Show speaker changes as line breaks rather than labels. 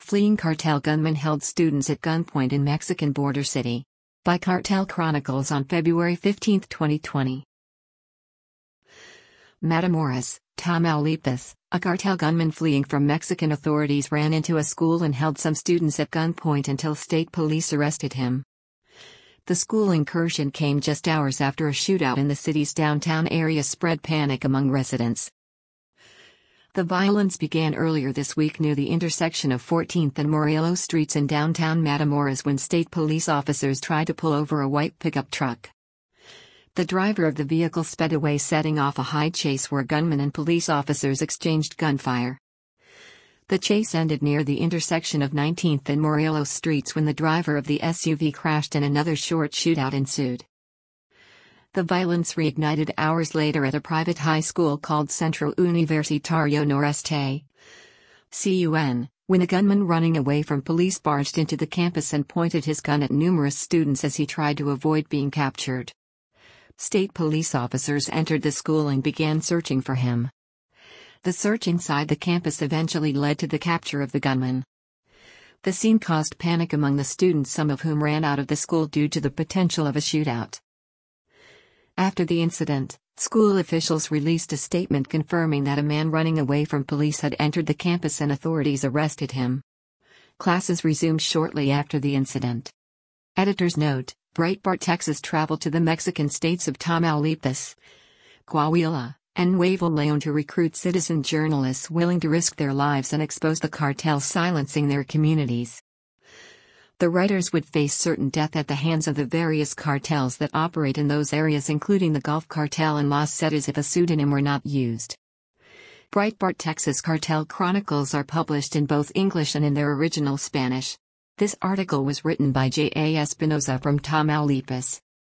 Fleeing cartel gunman held students at gunpoint in Mexican border city. By Cartel Chronicles on February 15, 2020. Matamoros, Tamaulipas, a cartel gunman fleeing from Mexican authorities ran into a school and held some students at gunpoint until state police arrested him. The school incursion came just hours after a shootout in the city's downtown area spread panic among residents. The violence began earlier this week near the intersection of 14th and Morelos Streets in downtown Matamoros when state police officers tried to pull over a white pickup truck. The driver of the vehicle sped away, setting off a high chase where gunmen and police officers exchanged gunfire. The chase ended near the intersection of 19th and Morelos Streets when the driver of the SUV crashed and another short shootout ensued. The violence reignited hours later at a private high school called Centro Universitario Noreste, CUN, when a gunman running away from police barged into the campus and pointed his gun at numerous students as he tried to avoid being captured. State police officers entered the school and began searching for him. The search inside the campus eventually led to the capture of the gunman. The scene caused panic among the students, some of whom ran out of the school due to the potential of a shootout. After the incident, school officials released a statement confirming that a man running away from police had entered the campus and authorities arrested him. Classes resumed shortly after the incident. Editor's note: Breitbart Texas traveled to the Mexican states of Tamaulipas, Coahuila, and Nuevo León to recruit citizen journalists willing to risk their lives and expose the cartels silencing their communities. The writers would face certain death at the hands of the various cartels that operate in those areas, including the Gulf Cartel and Los Zetas, if a pseudonym were not used. Breitbart Texas Cartel Chronicles are published in both English and in their original Spanish. This article was written by J. A. Espinosa from Tamaulipas.